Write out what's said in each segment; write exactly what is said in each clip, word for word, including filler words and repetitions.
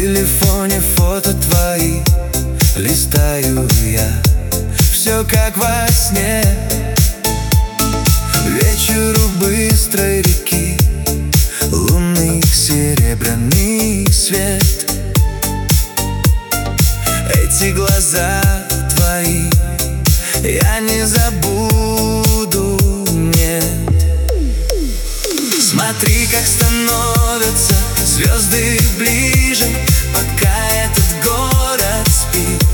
телефоне фото твои листаю я, все как во сне. Вечеру быстрой реки, лунный серебряный свет. Эти глаза твои я не забуду, нет. Смотри, как становятся звезды ближе, пока этот город спит.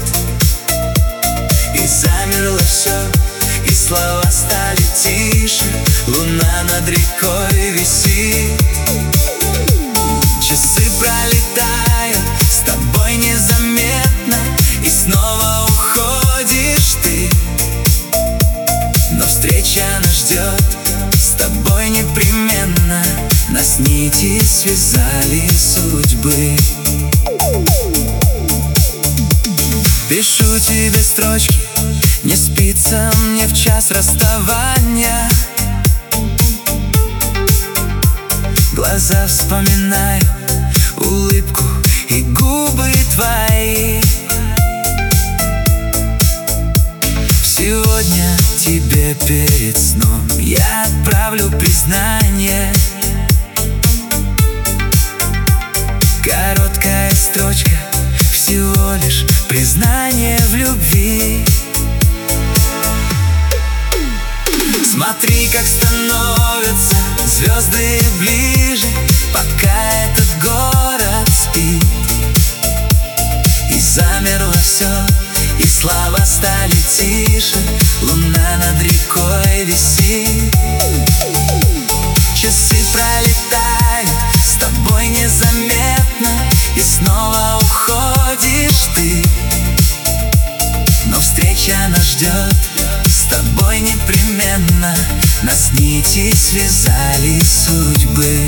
И замерло все, и слова стали тише, луна над рекой висит. Часы пролетают с тобой незаметно, и снова уходишь ты. Но встреча нас ждет с тобой непременно, нас нити связали судьбы. Пишу тебе строчки, не спится мне в час расставания. Глаза вспоминаю, улыбку и губы твои. Сегодня тебе перед сном я отправлю признание. Короткая строчка, всего лишь признание в любви. Смотри, как становятся звезды ближе, пока этот город спит. И замерло все, и слова стали тише, луна над рекой висит. Часы пролетают с тобой незаметно, и снова уходишь ты. Но встреча нас ждет с тобой непременно, нас нити связали судьбы.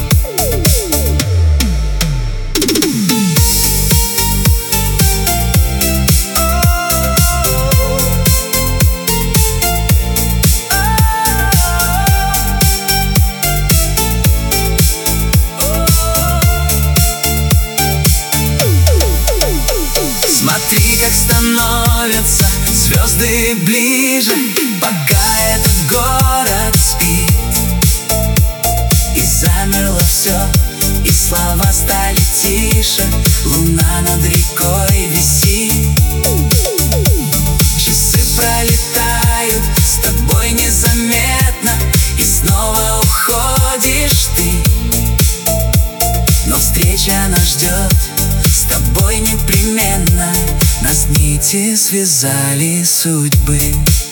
Смотри, как становятся звезды ближе, пока этот город спит. И замерло все, и слова стали тише, луна над рекой висит. Часы пролетают с тобой незаметно, и снова уходишь ты. Но встреча нас ждет с тобой непременно, нас нити связали судьбы.